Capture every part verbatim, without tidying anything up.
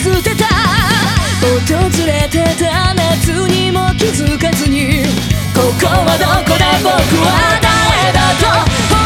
捨てた訪れてた夏にも気づかずにここはどこだ僕は誰だと吠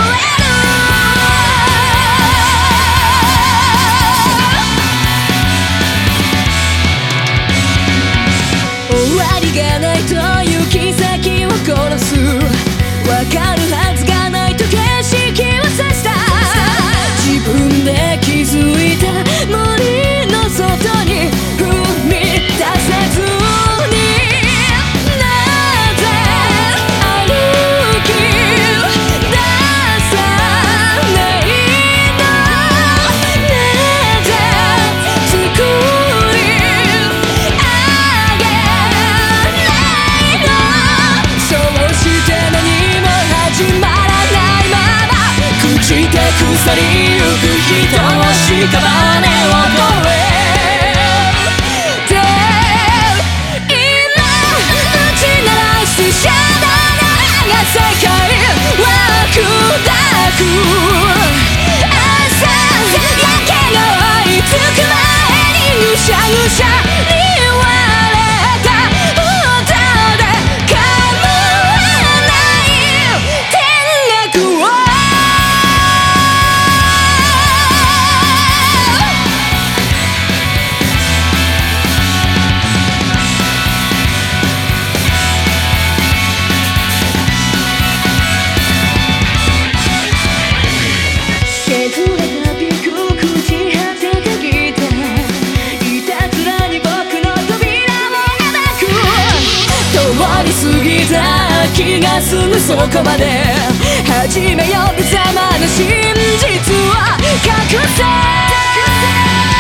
える終わりがないと行き先を殺すわかるはずがないと景色をさした自分で気づいた森の外に踏み出せずになぜ歩き出さないのなぜ作り上げないのそうして何も始まらないまま朽ちて腐りゆく人の屍を越えて今打ち鳴らすシャドウのが世界は砕く朝焼けが追いつく前にぐしゃぐしゃに割れた音で構わない天国を気が済むそこまで始めよう無様な真実を隠せ